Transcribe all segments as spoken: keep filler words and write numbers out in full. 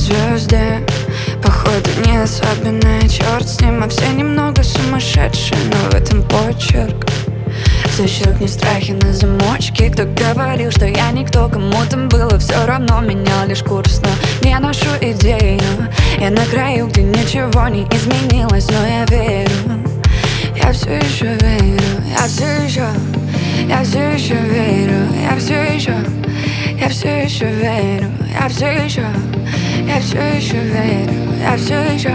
звезды, походу не особенная, черт с ним, а все немного сумасшедшие, но в этом почерк. Защелкни страхи на замочке. Кто говорил, что я никто, кому-то было все равно, менял лишь курс, но не ношу идею. Я на краю, где ничего не изменилось, но я верю. Я все еще верю, я все еще, я все еще верю, я все еще, я все еще верю, я все еще, я все еще верю, я все еще.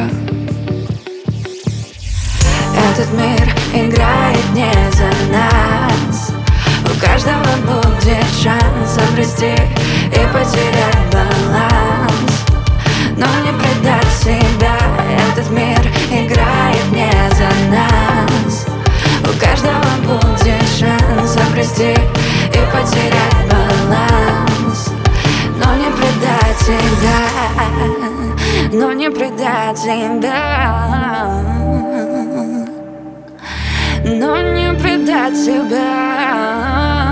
Этот мир играет не за нас. У каждого будет шанс обрести и потерять баланс, но не предать себя. Этот мир играет не за нас. У каждого будет шанс обрести и потерять баланс, но не предать себя, но не предать себя, но не предать себя.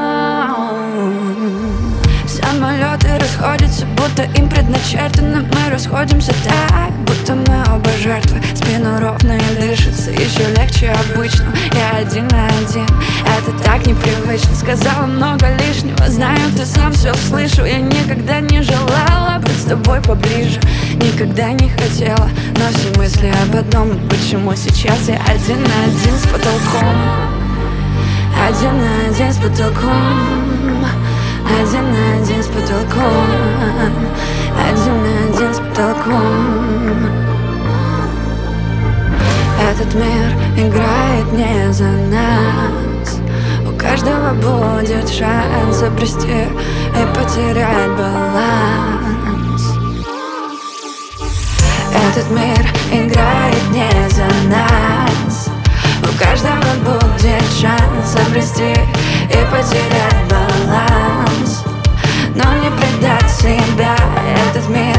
Самолеты расходятся, будто им предначертано. Мы расходимся так, будто мы оба жертвы. Спину ровно и дышится еще легче обычно. Я один на один, это так непривычно. Сказала много лишнего, знаю, ты сам все слышу. Я никогда не желала быть с тобой поближе, никогда не хотела, но все мысли об одном: почему сейчас я один на один с потолком? Один на один с потолком, один на один с потолком, один на один с потолком. Этот мир играет не за нас. У каждого будет шанс обрести и потерять баланс. Этот мир играет не за нас. У каждого будет шанс обрести и потерять баланс, но не предать себя. Этот мир